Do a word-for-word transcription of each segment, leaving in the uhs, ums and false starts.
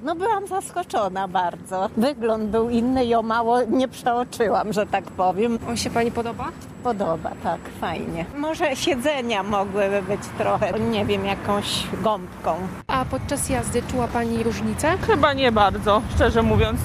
No byłam zaskoczona bardzo. Wygląd był inny, ją mało nie przeoczyłam, że tak powiem. On się pani podoba? Podoba, tak, fajnie. Może siedzenia mogłyby być trochę, nie wiem, jakąś gąbką. A podczas jazdy czuła pani różnicę? Chyba nie bardzo, szczerze mówiąc.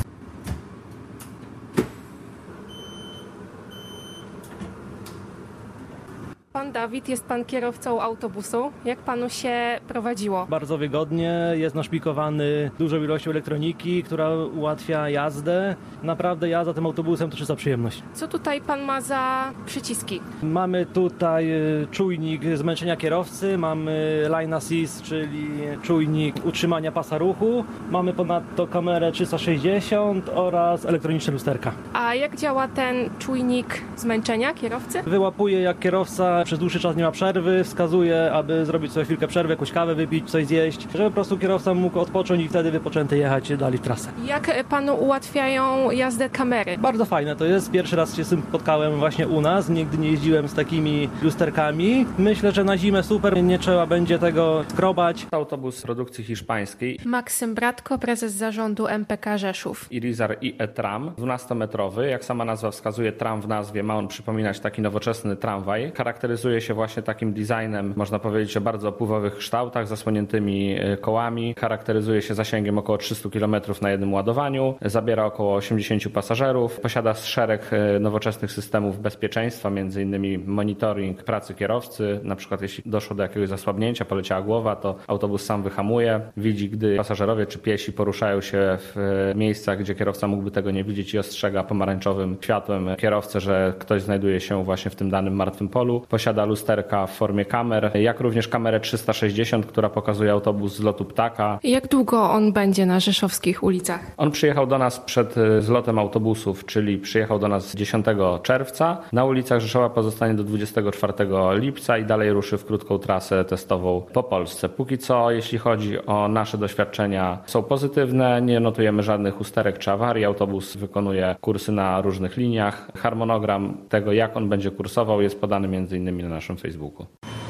Pan Dawid, jest pan kierowcą autobusu. Jak panu się prowadziło? Bardzo wygodnie, jest naszpikowany dużą ilością elektroniki, która ułatwia jazdę. Naprawdę jazda tym autobusem to czysta przyjemność. Co tutaj pan ma za przyciski? Mamy tutaj czujnik zmęczenia kierowcy, mamy line assist, czyli czujnik utrzymania pasa ruchu. Mamy ponadto kamerę trzysta sześćdziesiąt oraz elektroniczne lusterka. A jak działa ten czujnik zmęczenia kierowcy? Wyłapuje, jak kierowca przez dłuższy czas nie ma przerwy, wskazuje, aby zrobić sobie chwilkę przerwy, jakąś kawę wypić, coś zjeść, żeby po prostu kierowca mógł odpocząć i wtedy wypoczęty jechać dalej w trasę. Jak panu ułatwiają jazdę kamery? Bardzo fajne to jest. Pierwszy raz się z tym spotkałem właśnie u nas. Nigdy nie jeździłem z takimi lusterkami. Myślę, że na zimę super, nie trzeba będzie tego skrobać. Autobus produkcji hiszpańskiej Maksym Bratko, prezes zarządu M P K Rzeszów. Irizar i e-tram, dwunastometrowy. Jak sama nazwa wskazuje, tram w nazwie, ma on przypominać taki nowoczesny tramwaj. Charakteryzuje się właśnie takim designem, można powiedzieć, o bardzo opływowych kształtach, zasłoniętymi kołami. Charakteryzuje się zasięgiem około trzysta kilometrów na jednym ładowaniu. Zabiera około osiemdziesięciu pasażerów. Posiada szereg nowoczesnych systemów bezpieczeństwa, między innymi monitoring pracy kierowcy. Na przykład jeśli doszło do jakiegoś zasłabnięcia, poleciała głowa, to autobus sam wyhamuje. Widzi, gdy pasażerowie czy piesi poruszają się w miejscach, gdzie kierowca mógłby tego nie widzieć i ostrzega pomarańczowym światłem kierowcę, że ktoś znajduje się właśnie w tym danym martwym polu. Posiada lusterka w formie kamer, jak również kamerę trzysta sześćdziesiąt, która pokazuje autobus z lotu ptaka. Jak długo on będzie na rzeszowskich ulicach? On przyjechał do nas przed zlotem autobusów, czyli przyjechał do nas dziesiątego czerwca. Na ulicach Rzeszowa pozostanie do dwudziestego czwartego lipca i dalej ruszy w krótką trasę testową po Polsce. Póki co, jeśli chodzi o nasze doświadczenia, są pozytywne, nie notujemy żadnych usterek czy awarii. Autobus wykonuje kursy na różnych liniach. Harmonogram tego, jak on będzie kursował, jest podany między innymi na naszym Facebooku.